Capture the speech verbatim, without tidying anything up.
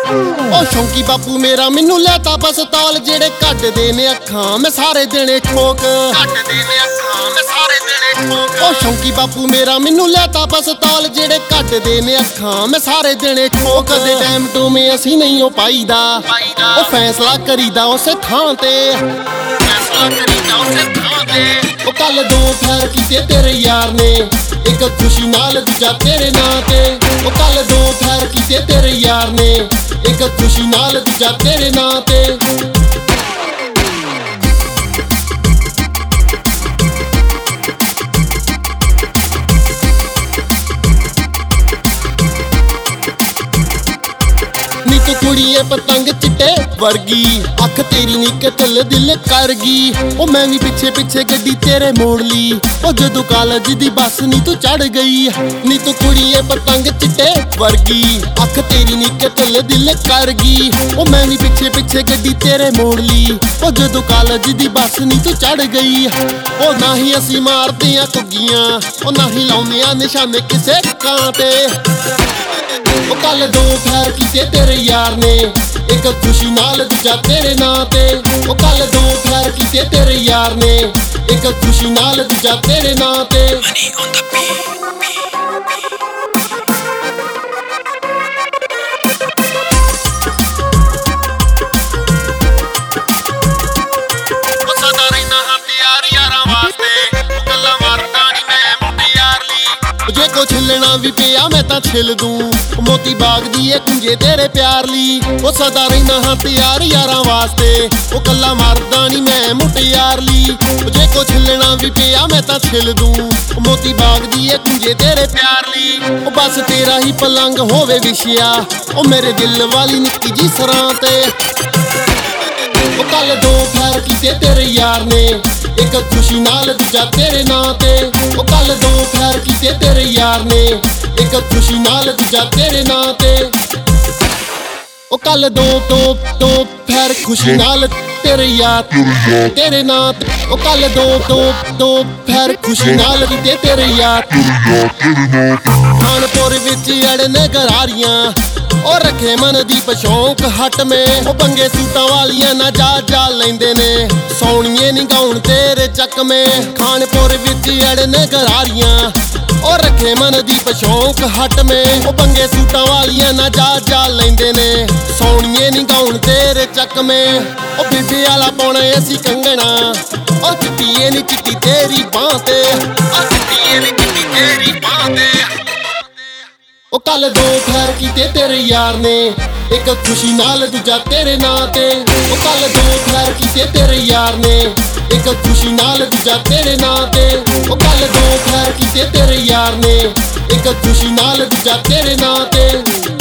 ਉਹ ਸ਼ੌਂਕੀ ਬਾਪੂ ਮੇਰਾ ਮੈਨੂੰ ਲੈਤਾ ਪਸਤੌਲ ਜਿਹੜੇ ਕੱਢਦੇ ਨੇ ਅੱਖਾਂ ਮੈਂ ਸਾਰੇ ਦਿਨੇ ਠੋਕ ਕੱਢਦੇ ਨੇ ਅੱਖਾਂ ਮੈਂ ਸਾਰੇ ਦਿਨੇ ਠੋਕ ਉਹ ਸ਼ੌਂਕੀ ਬਾਪੂ ਮੇਰਾ ਮੈਨੂੰ ਲੈਤਾ ਪਸਤੌਲ ਜਿਹੜੇ ਕੱਢਦੇ ਨੇ ਅੱਖਾਂ ਮੈਂ ਸਾਰੇ ਦਿਨੇ ਠੋਕ ਦੇ ਟਾਈਮ ਟੂਮੇ ਅਸੀਂ ਨਹੀਂ ਉਹ ਪਾਈਦਾ ਉਹ ਫੈਸਲਾ ਕਰੀਦਾ ਉਸੇ ਥਾਂ ਤੇ ਫੈਸਲਾ ਕਰੀਦਾ ਉਸੇ ਥਾਂ ਤੇ ਉਹ ਕੱਲ ਦੋ ਫੈਰ ਕੀਤੇ ਤੇਰੇ ਯਾਰ ਨੇ ਇੱਕ ਖੁਸ਼ੀ ਨਾਲ ਦੂਜਾ ਤੇਰੇ ਨਾਂ ਤੇ ਉਹ ਕੱਲ ਦੋ ਫੈਰ ਕੀਤੇ ਤੇਰੇ ਯਾਰ ਨੇ ਇੱਕ ਖੁਸ਼ੀ ਨਾਲ ਦੂਜਾ ਤੇਰੇ ਨਾਂ ਤੇ ਨੀ ਤੂੰ ਕੁੜੀਏ ਪਤੰਗ ਚਿੱਟੇ ਵਰਗੀ ਅੱਖ ਤੇਰੀ ਨੀ ਕਤਲ ਦਿਲ ਕਰ ਗਈ ਉਹ ਮੈਂ ਵੀ ਪਿੱਛੇ ਪਿੱਛੇ ਗੱਡੀ ਤੇਰੇ ਮੋੜ ਲਈ ਉਹ ਜਦੋਂ ਕਾਲਜ ਦੀ ਬੱਸ ਨੀ ਤੂੰ ਚੜ ਗਈ ਨੀ ਤੂੰ ਕੁੜੀਏ ਪਤੰਗ ਚਿੱਟੇ ਵਰਗੀ ਅੱਖ ਤੇਰੀ ਨੀ ਕਤਲ ਦਿਲ ਕਰ ਗਈ ਉਹ ਮੈਂ ਵੀ ਪਿੱਛੇ ਪਿੱਛੇ ਗੱਡੀ ਤੇਰੇ ਮੋੜ ਲਈ ਉਹ ਜਦੋਂ ਕਾਲਜ ਦੀ ਬੱਸ ਨੀ ਤੂੰ ਚੜ ਗਈ ਉਹ ਨਾ ਹੀ ਅਸੀਂ ਮਾਰਦੇ ਆ ਕੁੱਗੀਆਂ ਉਹ ਨਾ ਹੀ ਲਾਉਂਦੇ ਆ ਨਿਸ਼ਾਨੇ ਕਿਸੇ ਕਾਂ ਤੇ ਉਹ ਕੱਲ ਦੋ ਫੈਰ ਕੀਤੇ ਤੇਰੇ ਯਾਰ ਨੇ ਇੱਕ ਖੁਸ਼ੀ ਨਾਲ ਦੂਜਾ ਤੇਰੇ ਨਾਂ ਤੇ ਉਹ ਕੱਲ ਦੋ ਫੈਰ ਕੀਤੇ ਤੇਰੇ ਯਾਰ ਨੇ ਇੱਕ ਖੁਸ਼ੀ ਨਾਲ ਦੂਜਾ ਤੇਰੇ ਨਾਂ ਤੇ ਸਦਾ ਰਹਿਣਾ ਹਾਂ ਤਿਆਰ ਯਾਰਾਂ ਵਾਸਤੇ ਉਹ ਗੱਲਾਂ ਮਾਰਦਾ ਨੀ ਮੈਂ ਮੁੰਡੇ ਯਾਰ ਲਈ ਜੇ ਕੁਛ ਹਿੱਲਣਾ ਵੀ ਪਿਆ ਮੈਂ ਤਾਂ ਛਿੱਲ ਦੂੰ ਮੋਤੀ ਬਾਗ ਦੀ ਏ ਕੁੰਜੇ ਤੇਰੇ ਪਿਆਰ ਲਈ ਉਹ ਸਦਾ ਰਹਿਣਾ ਹਾਂ ਤਿਆਰ ਯਾਰਾਂ ਵਾਸਤੇ ਉਹ ਕੱਲਾ ਮਰਦਾ ਨੀ ਮੈਂ ਮੁਟਿਆਰ ਲਈ ਜੇ ਕੁਛ ਹਿੱਲਣਾ ਵੀ ਪਿਆ ਮੈਂ ਤਾਂ ਛਿੱਲ ਦੂੰ ਮੋਤੀ ਬਾਗ ਦੀ ਏ ਕੁੰਜੇ ਤੇਰੇ ਪਿਆਰ ਲਈ ਉਹ ਬਸ ਤੇਰਾ ਹੀ ਪਲੰਗ ਹੋਵੇ ਵਿਛਿਆ ਉਹ ਮੇਰੇ ਦਿਲ ਵਾਲੀ ਨਿੱਕੀ ਜੀ ਸਰਾਂ ਤੇ ਉਹ ਕੱਲ ਦੋ ਫੈਰ ਕੀਤੇ ਤੇਰੇ ਯਾਰ ਨੇ ਇੱਕ ਖੁਸ਼ੀ ਨਾਲ ਦੂਜਾ ਤੇਰੇ ਨਾਂ ਤੇ ਉਹ ਕੱਲ ਦੋ ਫੈਰ ਕੀਤੇ ਤੇਰੇ ਯਾਰ ਨੇ ਇੱਕ ਖੁਸ਼ੀ ਨਾਲ ਦੂਜਾ ਤੇਰੇ ਨਾਂ ਤੇ ਉਹ ਕੱਲ ਦੋ ਦੋ ਦੋ ਫੈਰ ਖੁਸ਼ੀ ਨਾਲ ਤੇਰੇ ਯਾਰ ਤੇਰੇ ਨਾਂ ਤੇ ਉਹ ਕੱਲ ਦੋ ਦੋ ਦੋ ਫੈਰ ਖੁਸ਼ੀ ਨਾਲ ਕੀਤੇ ਤੇਰੇ ਯਾਰ ਖਾਨਪੁਰ ਵਿੱਚ ਅੜਨ ਗਰਾਰੀਆਂ ਉਹ ਰੱਖੇ ਮਨ ਦੀ ਪਸ਼ੌਂਕ ਹਟ ਮੇ ਉਹ ਪੰਗੇ ਸੂਟਾਂ ਵਾਲੀਆਂ ਨਾ ਜਾ ਜਾ ਲੈਂਦੇ ਨੇ ਸੌਣੀਏ ਨੀ ਗਾਉਣ ਤੇਰੇ ਚੱਕਵੇਂ ਖਾਨਪੁਰ ਵਿੱਚ ਅੜਨ ਗਰਾਰੀਆਂ ਉਹ ਰੱਖੇ ਮਨ ਦੀ ਪਸ਼ੌਂਕ ਹਟ ਮੇ ਉਹ ਪੰਗੇ ਸੂਟਾਂ ਵਾਲੀਆਂ ਨਾ ਜਾ ਜਾ ਲੈਂਦੇ ਨੇ ਸੌਣੀਏ ਨੀ ਗਾਉਣ ਤੇਰੇ ਚੱਕਵੇਂ ਉਹ ਬੀਬੀ ਵਾਲਾ ਪਾਉਣਾ ਅਸੀਂ ਕੰਗਣਾ ਉਹ ਚਿੱਟੀਏ ਨੀ ਚਿੱਟੀ ਤੇਰੀ ਬਾਂਹ ਤੇ ਉਹ ਚਿੱਟੀਏ ਨੀ ਚਿੱਟੀ ਤੇਰੀ ਬਾਂਹ ਤੇ ਉਹ ਕੱਲ ਦੋ ਫੈਰ ਕੀਤੇ ਤੇਰੇ ਯਾਰ ਨੇ ਇੱਕ ਖੁਸ਼ੀ ਨਾਲ ਦੂਜਾ ਤੇਰੇ ਨਾਂ ਤੇ ਉਹ ਕੱਲ ਦੋ ਫੈਰ ਕੀਤੇ ਤੇਰੇ ਯਾਰ ਨੇ ਇੱਕ ਖੁਸ਼ੀ ਨਾਲ ਦੂਜਾ ਤੇਰੇ ਨਾਂ ਤੇ ਉਹ ਕੱਲ ਦੋ ਫੈਰ ਕੀਤੇ ਤੇਰੇ ਯਾਰ ਨੇ ਇੱਕ ਖੁਸ਼ੀ ਨਾਲ ਦੂਜਾ ਤੇਰੇ ਨਾਂ ਤੇ